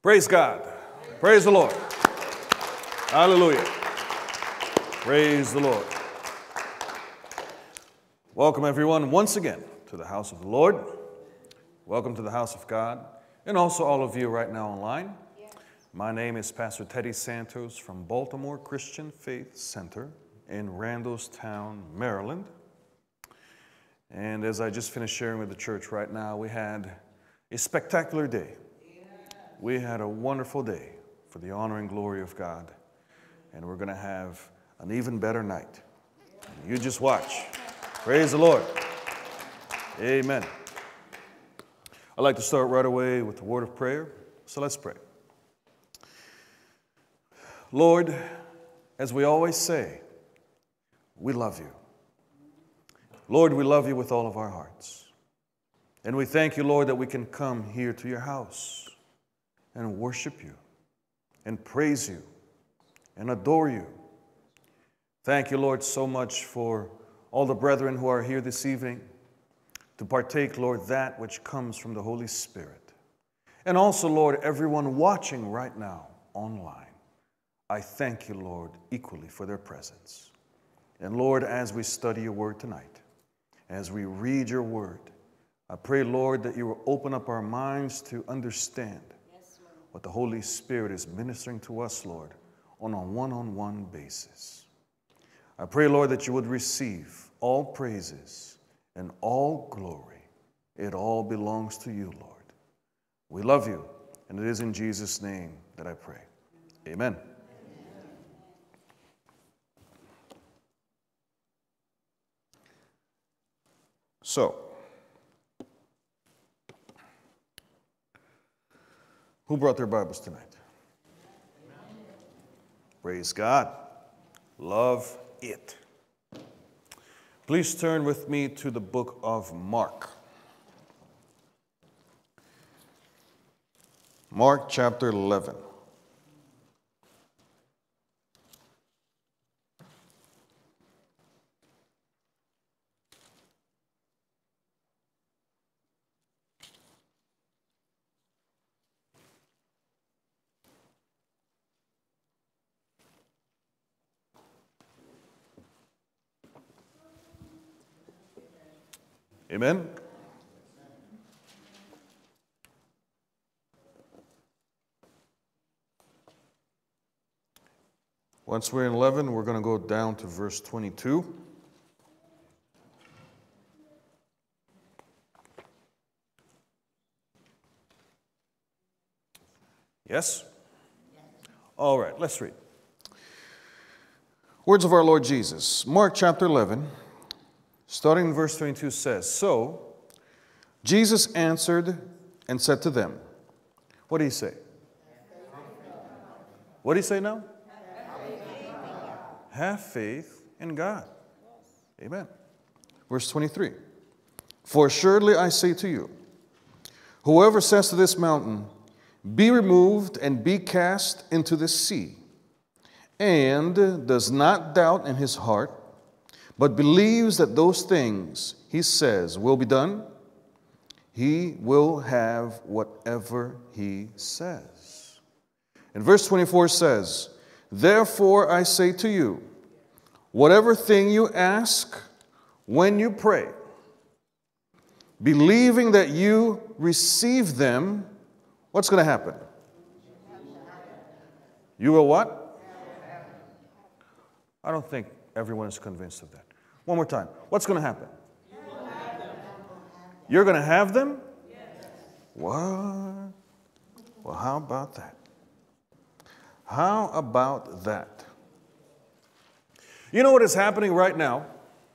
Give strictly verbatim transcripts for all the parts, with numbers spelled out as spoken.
Praise God. Praise the Lord. Hallelujah. Praise the Lord. Welcome everyone once again to the house of the Lord. Welcome to the house of God, and also all of you right now online. My name is Pastor Teddy Santos from Baltimore Christian Faith Center in Randallstown, Maryland. And as I just finished sharing with the church right now, we had a spectacular day. We had a wonderful day for the honor and glory of God. And we're going to have an even better night. You just watch. Praise the Lord. Amen. I'd like to start right away with the word of prayer. So let's pray. Lord, as we always say, we love you. Lord, we love you with all of our hearts. And we thank you, Lord, that we can come here to your house and worship you and praise you and adore you. Thank you, Lord, so much for all the brethren who are here this evening to partake, Lord, that which comes from the Holy Spirit. And also, Lord, everyone watching right now online, I thank you, Lord, equally for their presence. And Lord, as we study your word tonight, as we read your word, I pray, Lord, that you will open up our minds to understand what the Holy Spirit is ministering to us, Lord, on a one-on-one basis. I pray, Lord, that you would receive all praises and all glory. It all belongs to you, Lord. We love you, and it is in Jesus' name that I pray. Amen. So, who brought their Bibles tonight? Praise God. Love it. Please turn with me to the book of Mark. Mark chapter eleven. Amen? Once we're in eleven, we're going to go down to verse twenty-two. Yes? All right, let's read. Words of our Lord Jesus. Mark chapter eleven. Starting in verse twenty-two says, So Jesus answered and said to them, what did he say? What did he say now? Have faith in God. Amen. Verse twenty-three. For surely I say to you, whoever says to this mountain, be removed and be cast into the sea, and does not doubt in his heart, but believes that those things he says will be done, he will have whatever he says. And verse twenty-four says, Therefore I say to you, whatever thing you ask when you pray, believing that you receive them, what's going to happen? You will what? I don't think everyone is convinced of that. One more time. What's going to happen? You will have them. You're going to have them? Yes. What? Well, how about that? How about that? You know what is happening right now?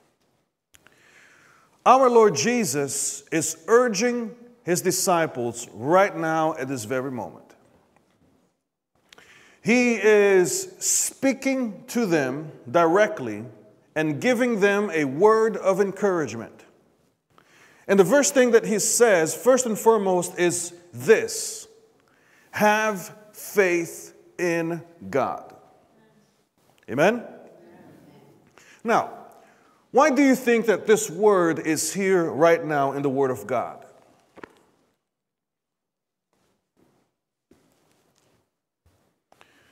Our Lord Jesus is urging his disciples right now at this very moment. He is speaking to them directly and giving them a word of encouragement. And the first thing that he says, first and foremost, is this: have faith in God. Amen? Now, why do you think that this word is here right now in the Word of God?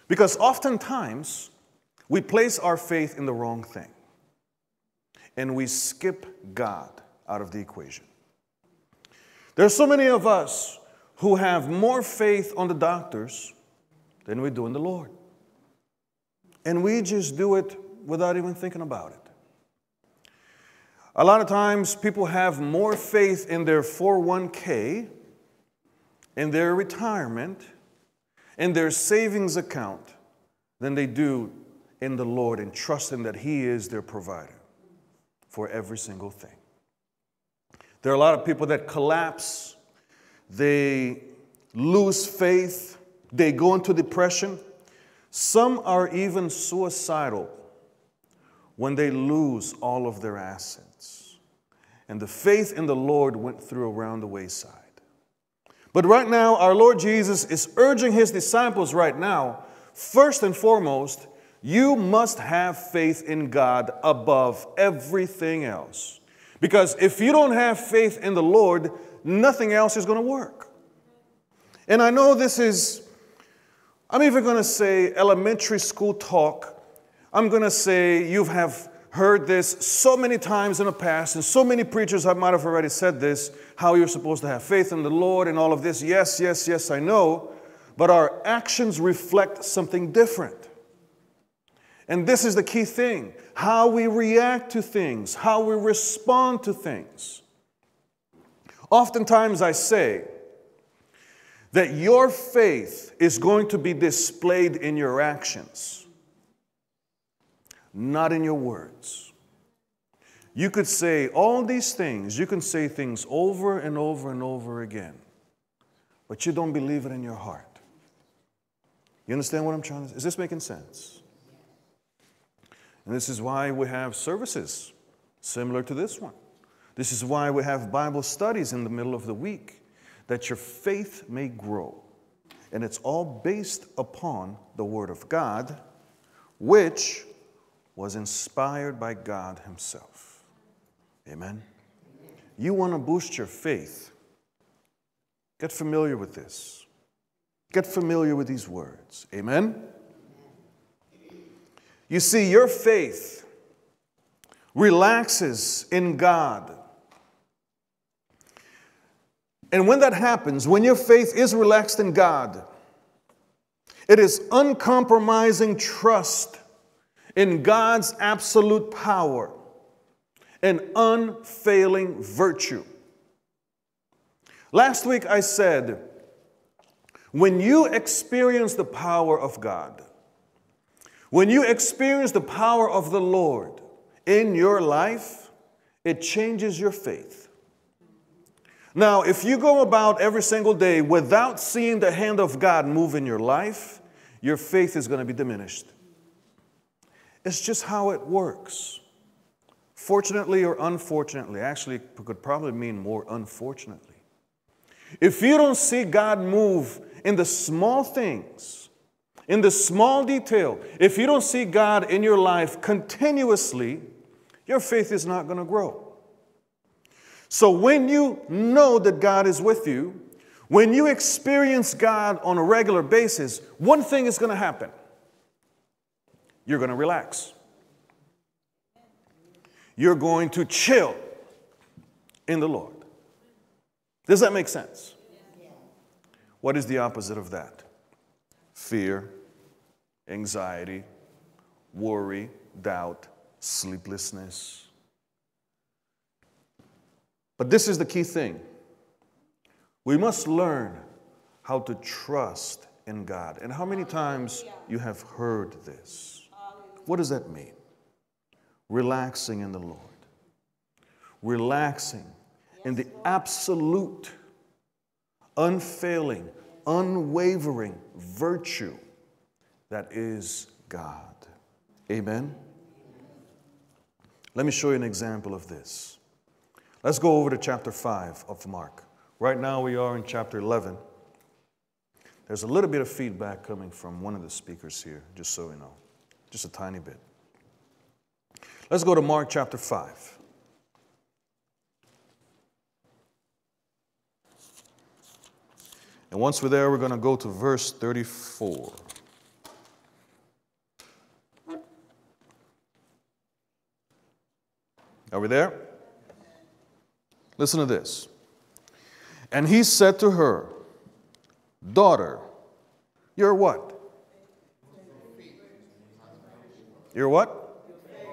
Because oftentimes, we place our faith in the wrong thing. And we skip God out of the equation. There are so many of us who have more faith on the doctors than we do in the Lord. And we just do it without even thinking about it. A lot of times people have more faith in their four oh one k, in their retirement, in their savings account, than they do in the Lord and trusting that He is their provider for every single thing. There are a lot of people that collapse, they lose faith, they go into depression. Some are even suicidal when they lose all of their assets. And the faith in the Lord went through around the wayside. But right now, our Lord Jesus is urging His disciples right now, first and foremost, you must have faith in God above everything else. Because if you don't have faith in the Lord, nothing else is going to work. And I know this is, I'm even going to say elementary school talk. I'm going to say you have heard this so many times in the past, and so many preachers might have already said this, how you're supposed to have faith in the Lord and all of this. Yes, yes, yes, I know. But our actions reflect something different. And this is the key thing, how we react to things, how we respond to things. Oftentimes I say that your faith is going to be displayed in your actions, not in your words. You could say all these things, you can say things over and over and over again, but you don't believe it in your heart. You understand what I'm trying to say? Is this making sense? And this is why we have services similar to this one. This is why we have Bible studies in the middle of the week, that your faith may grow. And it's all based upon the Word of God, which was inspired by God Himself. Amen? You want to boost your faith. Get familiar with this. Get familiar with these words. Amen? You see, your faith relaxes in God. And when that happens, when your faith is relaxed in God, it is uncompromising trust in God's absolute power and unfailing virtue. Last week I said, when you experience the power of God, when you experience the power of the Lord in your life, it changes your faith. Now, if you go about every single day without seeing the hand of God move in your life, your faith is going to be diminished. It's just how it works. Fortunately or unfortunately, actually it could probably mean more unfortunately. If you don't see God move in the small things, in the small detail, if you don't see God in your life continuously, your faith is not going to grow. So when you know that God is with you, when you experience God on a regular basis, one thing is going to happen. You're going to relax. You're going to chill in the Lord. Does that make sense? What is the opposite of that? Fear, anxiety, worry, doubt, sleeplessness. But this is the key thing. We must learn how to trust in God. And how many times you have heard this? What does that mean? Relaxing in the Lord. Relaxing in the absolute, unfailing, unwavering virtue that is God. Amen? Let me show you an example of this. Let's go over to chapter five of Mark. Right now we are in chapter eleven. There's a little bit of feedback coming from one of the speakers here, just so you know. Just a tiny bit. Let's go to Mark chapter five. And once we're there, we're going to go to verse thirty-four. Are we there? Listen to this. And he said to her, daughter, you're what? You're what?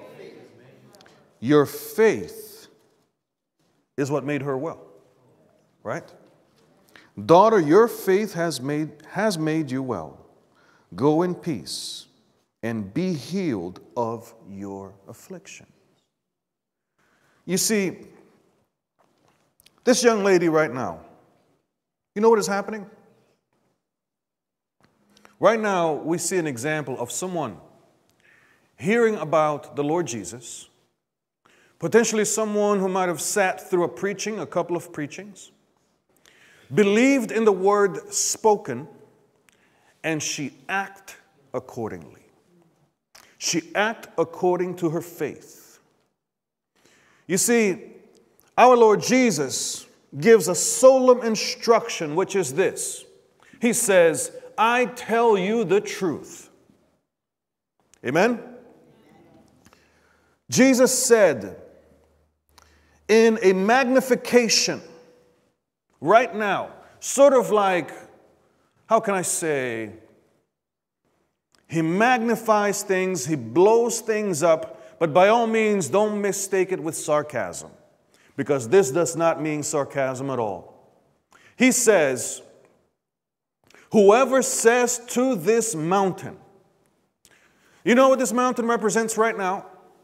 Your faith is what made her well. Right? Daughter, your faith has made, has made you well. Go in peace and be healed of your affliction. You see, this young lady right now, you know what is happening? Right now, we see an example of someone hearing about the Lord Jesus, potentially someone who might have sat through a preaching, a couple of preachings, believed in the word spoken, and she acted accordingly. She acted according to her faith. You see, our Lord Jesus gives a solemn instruction, which is this. He says, I tell you the truth. Amen? Jesus said in a magnification right now, sort of like, how can I say, he magnifies things, he blows things up, but by all means, don't mistake it with sarcasm, because this does not mean sarcasm at all. He says, whoever says to this mountain, you know what this mountain represents right now?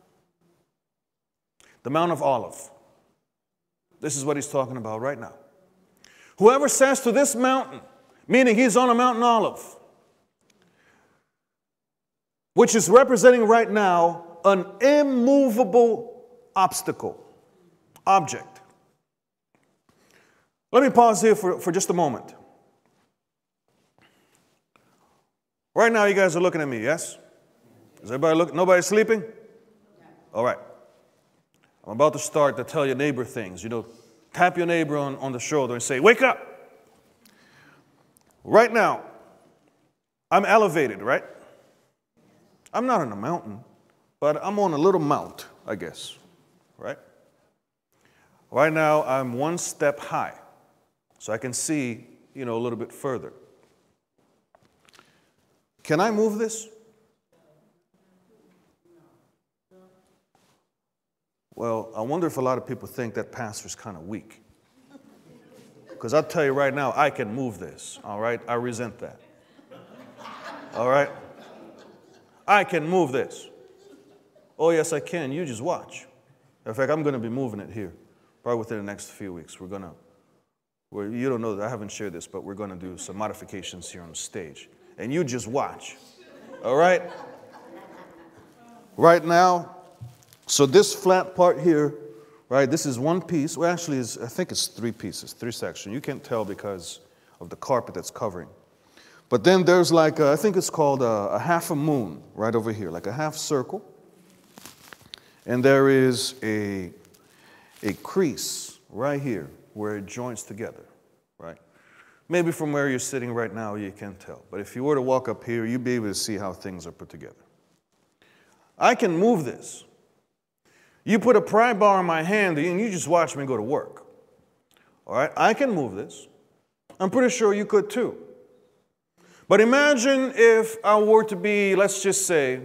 The Mount of Olives. This is what he's talking about right now. Whoever says to this mountain, meaning he's on a Mountain Olive, which is representing right now an immovable obstacle, object. Let me pause here for, for just a moment. Right now, you guys are looking at me, yes? Is everybody looking? Nobody sleeping? All right. I'm about to start to tell your neighbor things. You know, tap your neighbor on, on the shoulder and say, wake up. Right now, I'm elevated, right? I'm not on a mountain, but I'm on a little mount, I guess, right? Right now, I'm one step high, so I can see, you know, a little bit further. Can I move this? Well, I wonder if a lot of people think that pastor's kind of weak. Because I'll tell you right now, I can move this, all right? I resent that. All right? I can move this. Oh, yes, I can. You just watch. In fact, I'm going to be moving it here, probably within the next few weeks. We're going to, we're, you don't know that I haven't shared this, but we're going to do some modifications here on the stage. And you just watch. All right? Right now, so this flat part here, right, this is one piece. Well, actually, it's, I think it's three pieces, three sections. You can't tell because of the carpet that's covering. But then there's like, a, I think it's called a, a half a moon right over here, like a half circle. And there is a, a crease right here where it joins together, right? Maybe from where you're sitting right now, you can't tell. But if you were to walk up here, you'd be able to see how things are put together. I can move this. You put a pry bar in my hand and you just watch me go to work. All right? I can move this. I'm pretty sure you could too. But imagine if I were to be, let's just say,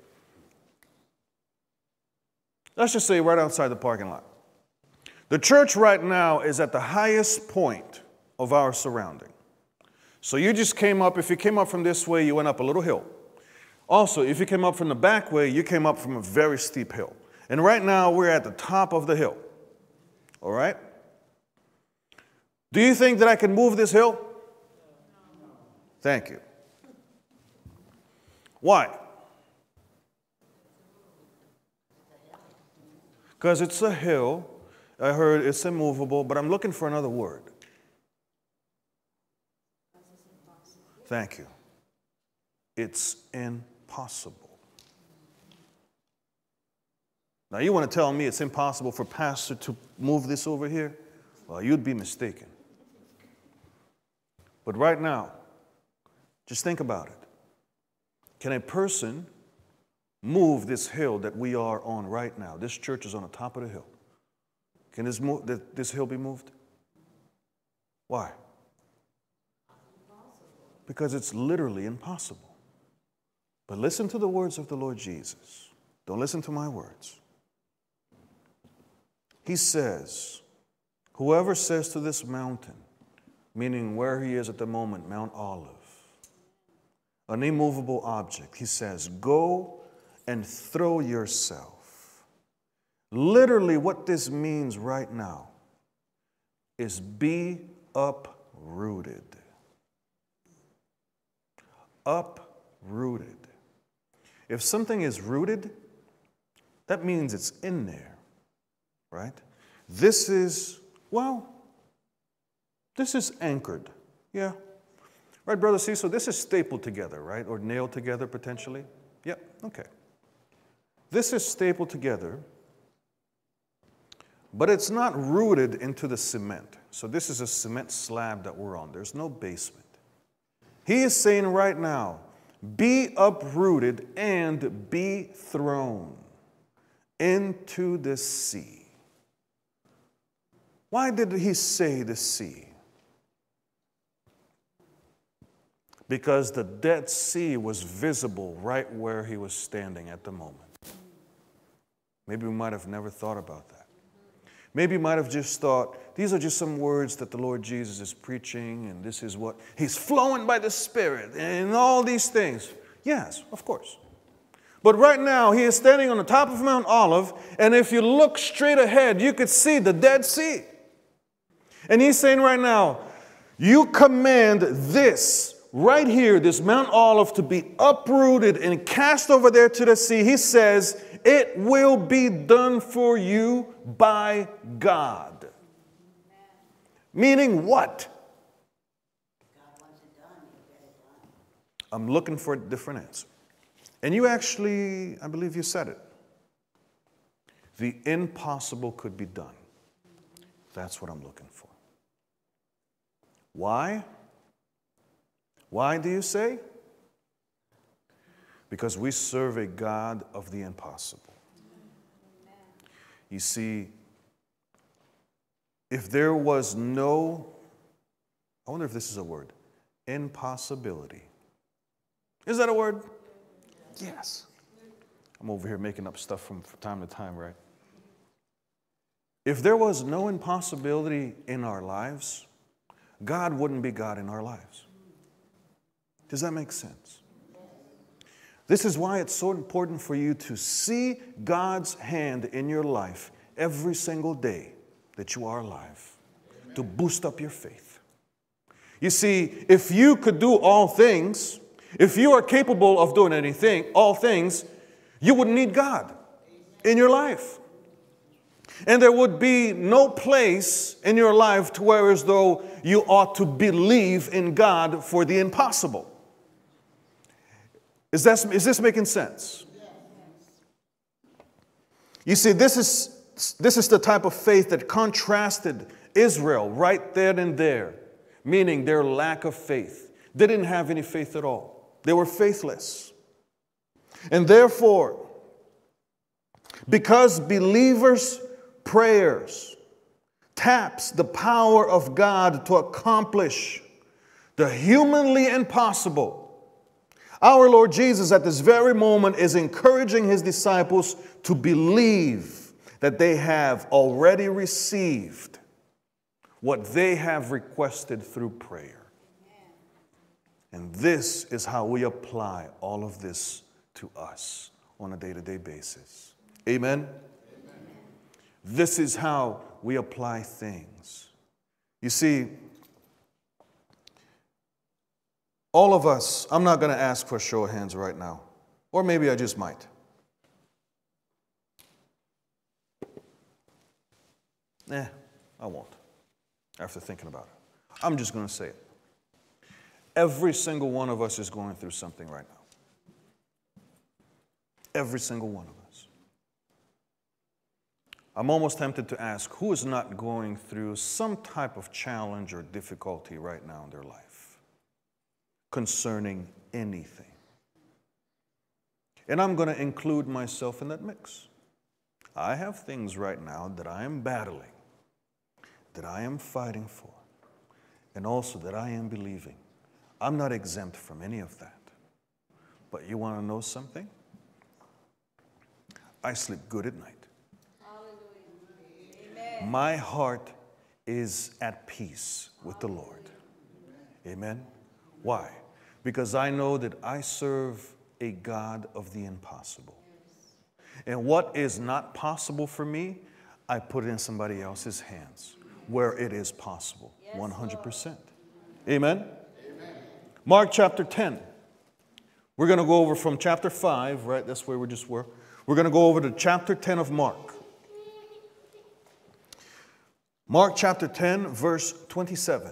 let's just say right outside the parking lot. The church right now is at the highest point of our surrounding. So you just came up, if you came up from this way, you went up a little hill. Also, if you came up from the back way, you came up from a very steep hill. And right now, we're at the top of the hill. All right? Do you think that I can move this hill? Thank you. Why? Because it's a hill. I heard it's immovable, but I'm looking for another word. Thank you. It's impossible. Now, you want to tell me it's impossible for pastor to move this over here? Well, you'd be mistaken. But right now, just think about it. Can a person move this hill that we are on right now? This church is on the top of the hill. Can this, move, this hill be moved? Why? Because it's literally impossible. But listen to the words of the Lord Jesus. Don't listen to my words. He says, whoever says to this mountain, meaning where he is at the moment, Mount Olive, an immovable object, he says, go and throw yourself. Literally what this means right now is be uprooted. Uprooted. If something is rooted, that means it's in there, right? This is, well, this is anchored, yeah. Right, Brother C, so this is stapled together, right? Or nailed together potentially? Yep, okay. This is stapled together, but it's not rooted into the cement. So this is a cement slab that we're on. There's no basement. He is saying right now, be uprooted and be thrown into the sea. Why did he say the sea? Because the Dead Sea was visible right where he was standing at the moment. Maybe we might have never thought about that. Maybe you might have just thought, these are just some words that the Lord Jesus is preaching, and this is what, he's flowing by the Spirit, and all these things. Yes, of course. But right now, he is standing on the top of Mount Olive, and if you look straight ahead, you could see the Dead Sea. And he's saying right now, you command this right here, this Mount Olive, to be uprooted and cast over there to the sea. He says, it will be done for you by God. Amen. Meaning what? God wants it done, you get it done. I'm looking for a different answer. And you actually, I believe you said it. The impossible could be done. That's what I'm looking for. Why? Why do you say? Because we serve a God of the impossible. You see, if there was no, I wonder if this is a word, impossibility. Is that a word? Yes. I'm over here making up stuff from time to time, right? If there was no impossibility in our lives, God wouldn't be God in our lives. Does that make sense? This is why it's so important for you to see God's hand in your life every single day that you are alive, to boost up your faith. You see, if you could do all things, if you are capable of doing anything, all things, you wouldn't need God in your life. And there would be no place in your life to where as though you ought to believe in God for the impossible. Is, that, is this making sense? You see, this is, this is the type of faith that contrasted Israel right then and there, meaning their lack of faith. They didn't have any faith at all. They were faithless. And therefore, because believers' prayers taps the power of God to accomplish the humanly impossible, our Lord Jesus at this very moment is encouraging his disciples to believe that they have already received what they have requested through prayer. And this is how we apply all of this to us on a day-to-day basis. Amen? Amen? This is how we apply things. You see, all of us, I'm not going to ask for a show of hands right now. Or maybe I just might. Eh, I won't. After thinking about it. I'm just going to say it. Every single one of us is going through something right now. Every single one of us. I'm almost tempted to ask, who is not going through some type of challenge or difficulty right now in their life concerning anything? And I'm going to include myself in that mix. I have things right now that I am battling, that I am fighting for, and also that I am believing. I'm not exempt from any of that. But you want to know something? I sleep good at night. Hallelujah. My heart is at peace with the Lord. Amen. Why? Because I know that I serve a God of the impossible. And what is not possible for me, I put it in somebody else's hands where it is possible, one hundred percent. Amen? Amen. Mark chapter ten. We're going to go over from chapter five, right? That's where we just were. We're going to go over to chapter ten of Mark. Mark chapter ten, verse twenty-seven.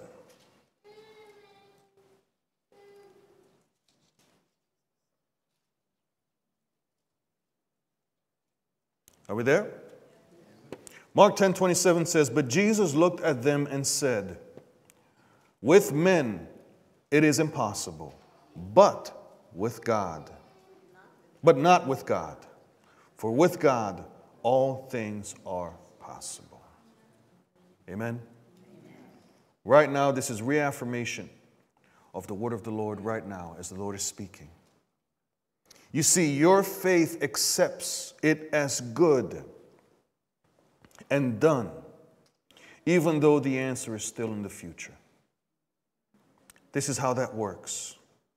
Are we there? Mark ten twenty-seven says, "But Jesus looked at them and said, 'With men it is impossible, but with God. But not with God. For with God all things are possible.'" Amen? Amen. Right now, this is reaffirmation of the word of the Lord right now as the Lord is speaking. You see, your faith accepts it as good and done, even though the answer is still in the future. This is how that works.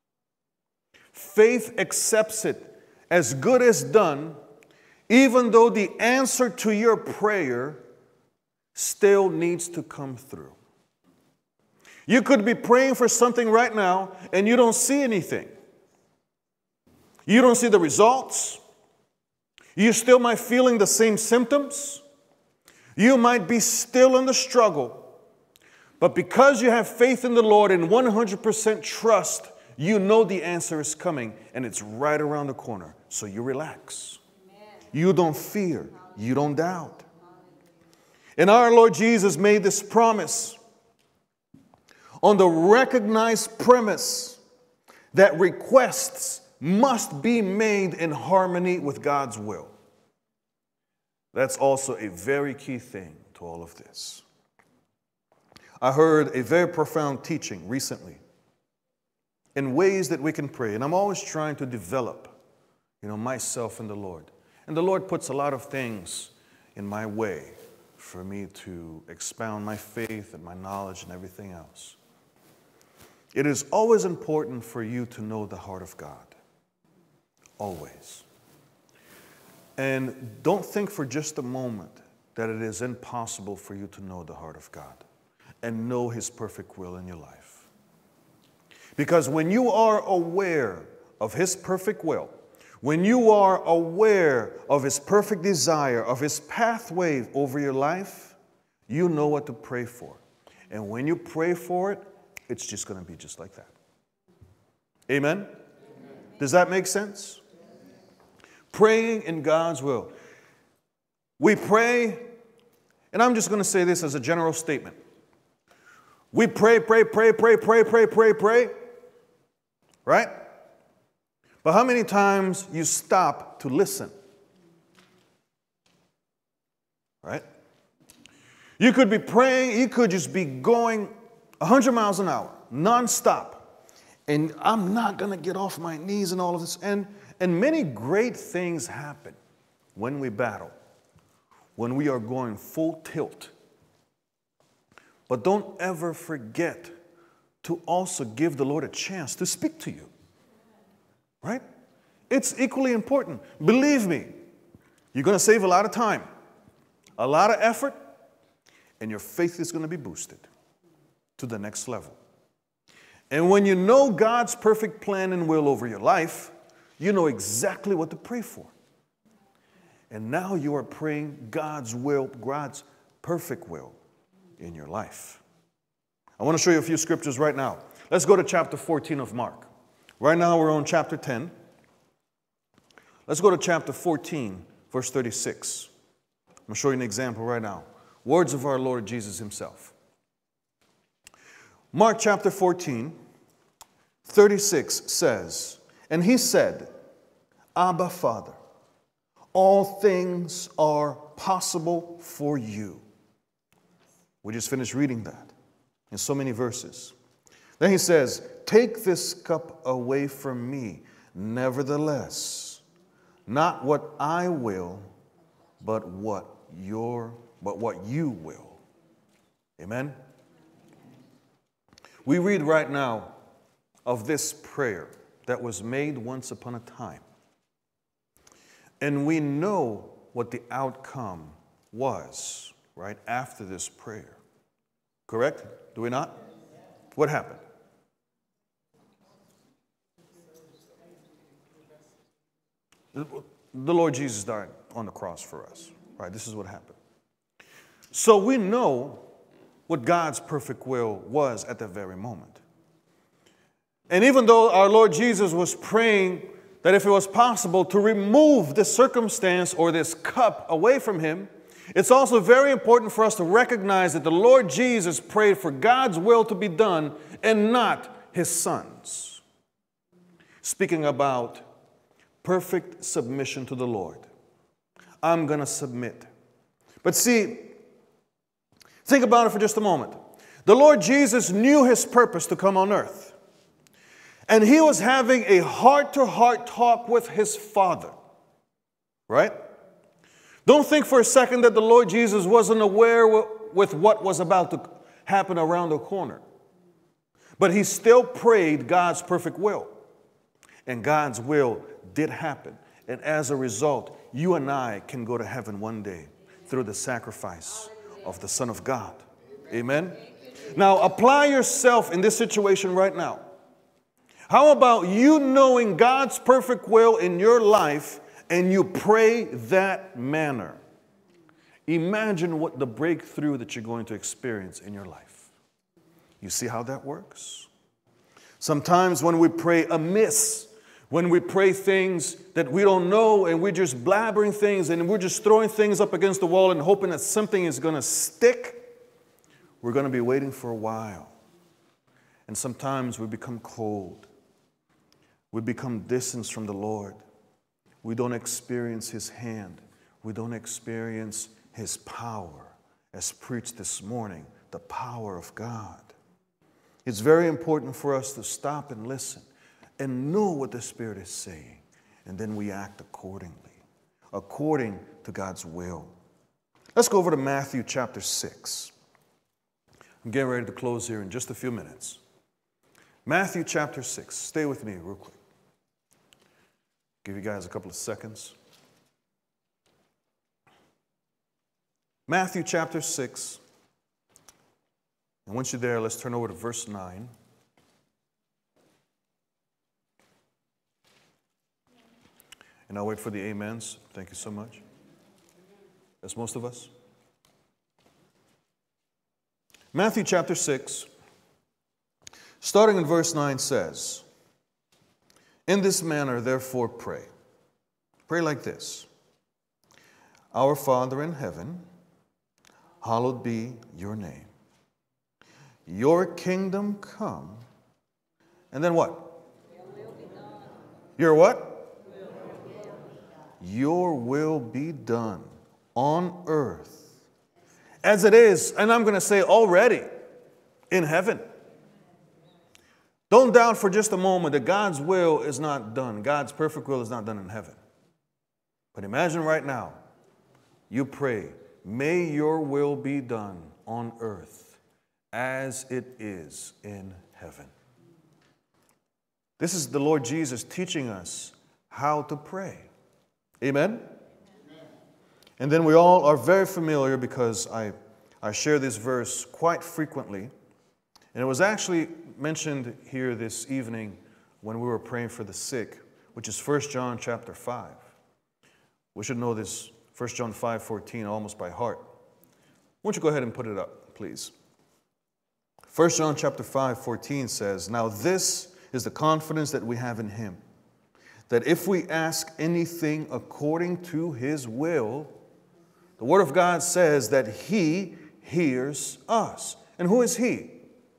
Faith accepts it as good as done, even though the answer to your prayer still needs to come through. You could be praying for something right now and you don't see anything. You don't see the results. You still might be feeling the same symptoms. You might be still in the struggle. But because you have faith in the Lord and one hundred percent trust, you know the answer is coming and it's right around the corner. So you relax. Amen. You don't fear. You don't doubt. And our Lord Jesus made this promise on the recognized premise that requests must be made in harmony with God's will. That's also a very key thing to all of this. I heard a very profound teaching recently in ways that we can pray. And I'm always trying to develop, you know, myself and the Lord. And the Lord puts a lot of things in my way for me to expound my faith and my knowledge and everything else. It is always important for you to know the heart of God. Always. And don't think for just a moment that it is impossible for you to know the heart of God and know His perfect will in your life. Because when you are aware of His perfect will, when you are aware of His perfect desire, of His pathway over your life, you know what to pray for. And when you pray for it, it's just going to be just like that. Amen? Amen. Does that make sense? Praying in God's will. We pray, and I'm just going to say this as a general statement. We pray, pray, pray, pray, pray, pray, pray, pray. Right? But how many times you stop to listen? Right? You could be praying, you could just be going one hundred miles an hour, nonstop. And I'm not going to get off my knees and all of this. And, and many great things happen when we battle, when we are going full tilt. But don't ever forget to also give the Lord a chance to speak to you. Right? It's equally important. Believe me, you're going to save a lot of time, a lot of effort, and your faith is going to be boosted to the next level. And when you know God's perfect plan and will over your life, you know exactly what to pray for. And now you are praying God's will, God's perfect will in your life. I want to show you a few scriptures right now. Let's go to chapter fourteen of Mark. Right now we're on chapter ten. Let's go to chapter fourteen, verse thirty-six. I'm going to show you an example right now. Words of our Lord Jesus Himself. Mark chapter fourteen, thirty-six says, "And He said, Abba, Father, all things are possible for you. We just finished reading that in so many verses. Then he says, take this cup away from me. Nevertheless, not what I will, but what your, but what you will. Amen? We read right now of this prayer that was made once upon a time. And we know what the outcome was right after this prayer. Correct? Do we not? What happened? The Lord Jesus died on the cross for us. Right? This is what happened. So we know what God's perfect will was at that very moment. And even though our Lord Jesus was praying that if it was possible to remove this circumstance or this cup away from him, it's also very important for us to recognize that the Lord Jesus prayed for God's will to be done and not his son's. Speaking about perfect submission to the Lord. I'm going to submit. But see, think about it for just a moment. The Lord Jesus knew his purpose to come on earth. And he was having a heart-to-heart talk with his Father. Right? Don't think for a second that the Lord Jesus wasn't aware with what was about to happen around the corner. But he still prayed God's perfect will. And God's will did happen. And as a result, you and I can go to heaven one day through the sacrifice of the Son of God. Amen? Now, apply yourself in this situation right now. How about you knowing God's perfect will in your life and you pray that manner? Imagine what the breakthrough that you're going to experience in your life. You see how that works? Sometimes when we pray amiss, when we pray things that we don't know and we're just blabbering things and we're just throwing things up against the wall and hoping that something is going to stick, we're going to be waiting for a while. And sometimes we become cold. We become distant from the Lord. We don't experience his hand. We don't experience his power. As preached this morning, the power of God. It's very important for us to stop and listen and know what the Spirit is saying. And then we act accordingly, according to God's will. Let's go over to Matthew chapter six. I'm getting ready to close here in just a few minutes. Matthew chapter six. Stay with me real quick. Give you guys a couple of seconds. Matthew chapter six. And once you're there, let's turn over to verse nine. And I'll wait for the amens. Thank you so much. That's most of us. Matthew chapter six, starting in verse nine says, in this manner, therefore, pray. Pray like this. Our Father in heaven, hallowed be your name. Your kingdom come. And then what? Your what? Your will be done on earth as it is, and I'm going to say already, in heaven. Don't doubt for just a moment that God's will is not done. God's perfect will is not done in heaven. But imagine right now, you pray, may your will be done on earth as it is in heaven. This is the Lord Jesus teaching us how to pray. Amen? Amen? And then we all are very familiar because I, I share this verse quite frequently. And it was actually mentioned here this evening when we were praying for the sick, which is First John chapter five. We should know this First John five fourteen almost by heart. Why don't you go ahead and put it up, please? First John chapter five fourteen says, now this is the confidence that we have in him, that if we ask anything according to his will, the Word of God says that he hears us. And who is he?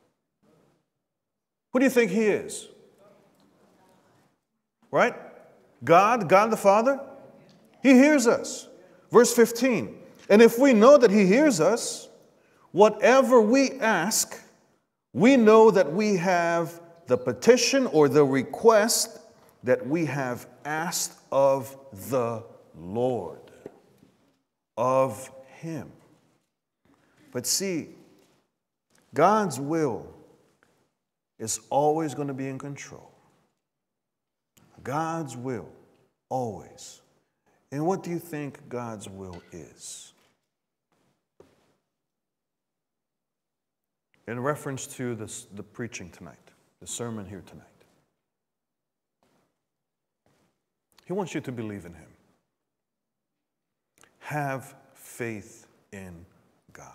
Who do you think he is? Right? God, God the Father, He hears us. Verse fifteen, and if we know that He hears us, whatever we ask, we know that we have the petition or the request that we have asked of the Lord, of Him. But see, God's will is always going to be in control. God's will, always. And what do you think God's will is? In reference to this, the preaching tonight, the sermon here tonight, He wants you to believe in Him. Have faith in God.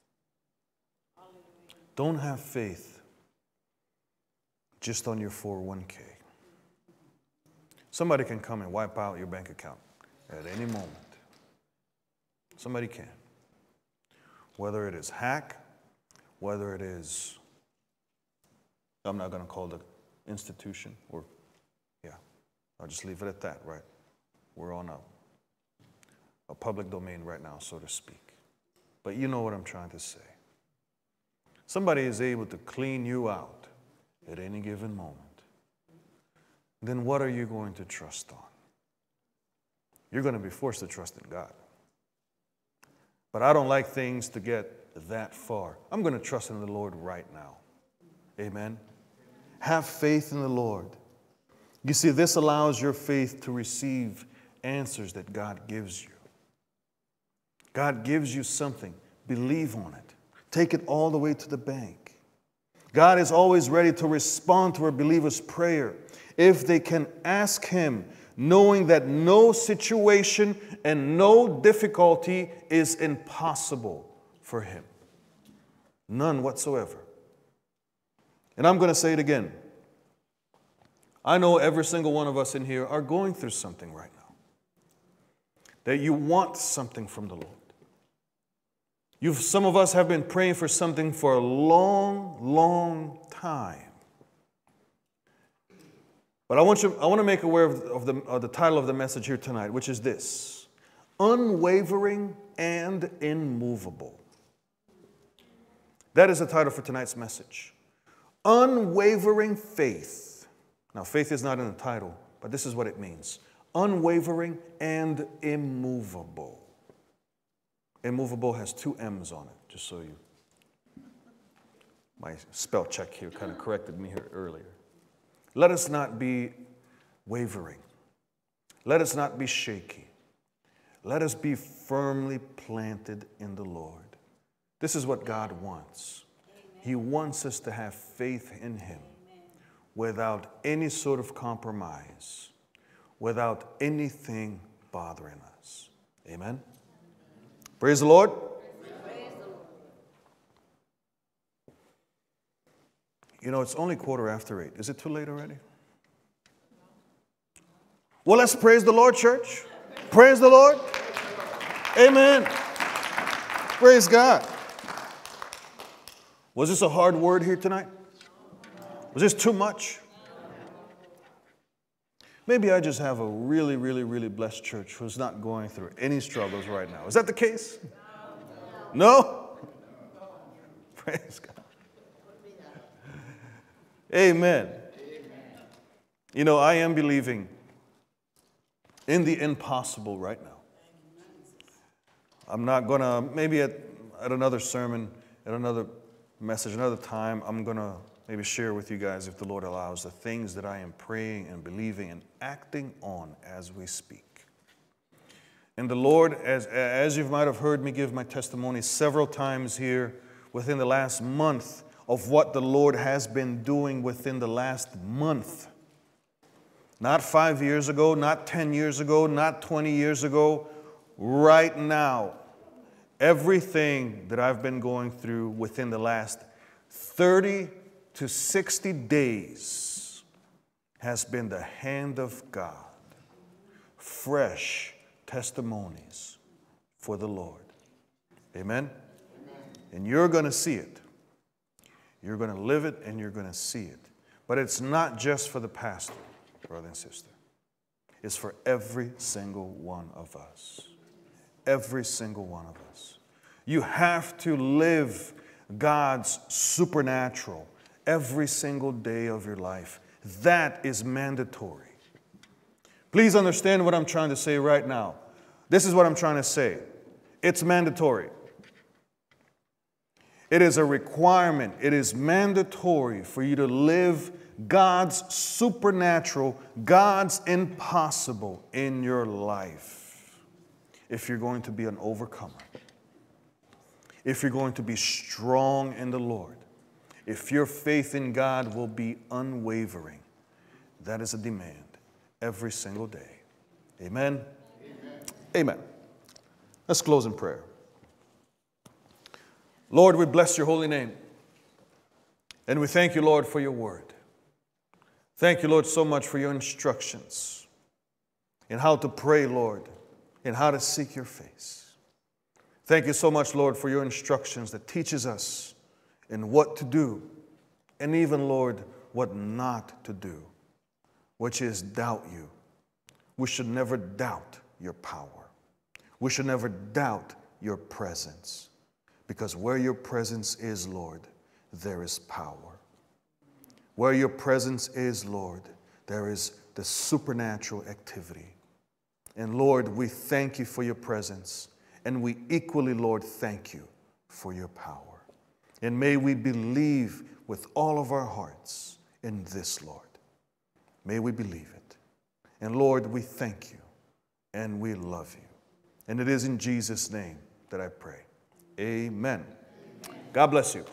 Don't have faith just on your four oh one k. Somebody can come and wipe out your bank account at any moment. Somebody can. Whether it is hack, whether it is, I'm not going to call the institution, or, yeah, I'll just leave it at that, right? We're on a, a public domain right now, so to speak. But you know what I'm trying to say. Somebody is able to clean you out at any given moment. Then what are you going to trust on? You're going to be forced to trust in God. But I don't like things to get that far. I'm going to trust in the Lord right now. Amen. Have faith in the Lord. You see, this allows your faith to receive answers that God gives you. God gives you something. Believe on it. Take it all the way to the bank. God is always ready to respond to a believer's prayer if they can ask Him, knowing that no situation and no difficulty is impossible for Him. None whatsoever. And I'm going to say it again. I know every single one of us in here are going through something right now. That you want something from the Lord. You've, some of us have been praying for something for a long, long time. But I want you, I want to make aware of, of, the, of the title of the message here tonight, which is this: Unwavering and Immovable. That is the title for tonight's message. Unwavering faith. Now, faith is not in the title, but this is what it means. Unwavering and immovable. Immovable has two M's on it, just so you... My spell check here kind of corrected me here earlier. Let us not be wavering. Let us not be shaky. Let us be firmly planted in the Lord. This is what God wants. He wants us to have faith in Him without any sort of compromise, without anything bothering us. Amen? Praise the Lord. Praise the Lord. You know, it's only quarter after eight. Is it too late already? Well, let's praise the Lord, church. Praise the Lord. Amen. Praise God. Was this a hard word here tonight? Was this too much? Maybe I just have a really, really, really blessed church who's not going through any struggles right now. Is that the case? No? Praise God. Amen. You know, I am believing in the impossible right now. I'm not going to, maybe at, at another sermon, at another message, another time, I'm going to maybe share with you guys, if the Lord allows, the things that I am praying and believing and acting on as we speak. And the Lord, as, as you might have heard me give my testimony several times here within the last month of what the Lord has been doing within the last month. Not five years ago, not ten years ago, not twenty years ago. Right now, everything that I've been going through within the last thirty to sixty days has been the hand of God. Fresh testimonies for the Lord. Amen? Amen. And you're going to see it. You're going to live it and you're going to see it. But it's not just for the pastor, brother and sister. is for every single one of us. Every single one of us. You have to live God's supernatural every single day of your life. That is mandatory. Please understand what I'm trying to say right now. This is what I'm trying to say. It's mandatory. It is a requirement. It is mandatory for you to live God's supernatural, God's impossible in your life. If you're going to be an overcomer, if you're going to be strong in the Lord, if your faith in God will be unwavering, that is a demand every single day. Amen? Amen. Amen. Let's close in prayer. Lord, we bless your holy name. And we thank you, Lord, for your word. Thank you, Lord, so much for your instructions in how to pray, Lord, and how to seek your face. Thank you so much, Lord, for your instructions that teaches us in what to do and even, Lord, what not to do, which is doubt you. We should never doubt your power. We should never doubt your presence, because where your presence is, Lord, there is power. Where your presence is, Lord, there is the supernatural activity. And Lord, we thank you for your presence, and we equally, Lord, thank you for your power. And may we believe with all of our hearts in this, Lord. May we believe it. And Lord, we thank you and we love you. And it is in Jesus' name that I pray. Amen. Amen. God bless you.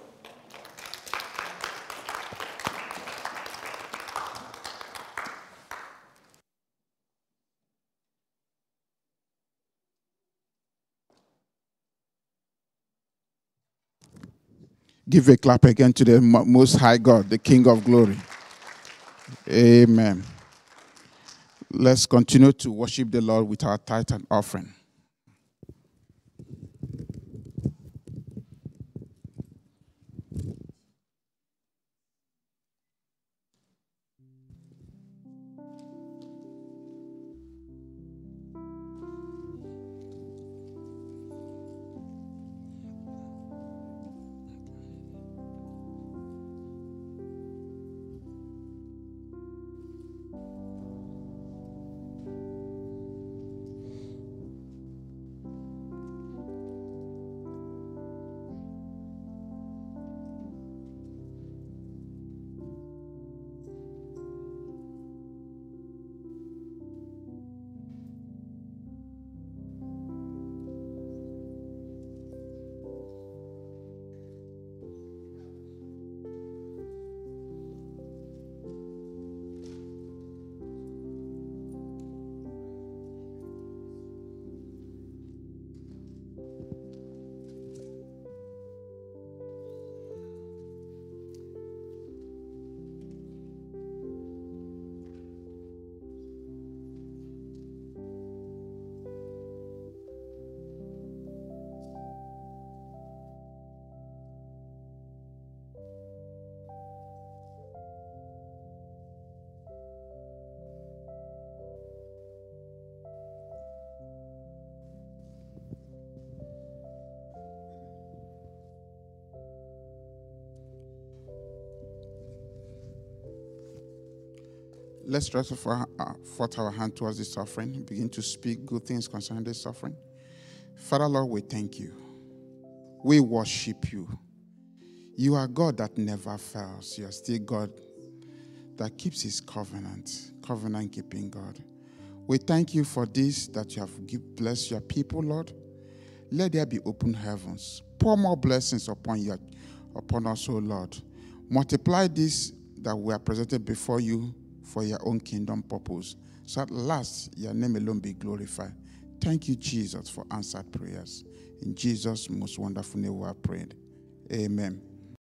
Give a clap again to the Most High God, the King of Glory. Amen. Let's continue to worship the Lord with our tithe and offering. Let's stretch forth our hand towards this offering. Begin to speak good things concerning this offering. Father, Lord, we thank you. We worship you. You are God that never fails. You are still God that keeps his covenant, covenant-keeping God. We thank you for this, that you have blessed your people, Lord. Let there be open heavens. Pour more blessings upon you, upon us, O Lord. Multiply this that we are presented before you for your own kingdom purpose. So at last, your name alone be glorified. Thank you, Jesus, for answered prayers. In Jesus' most wonderful name we are prayed. Amen.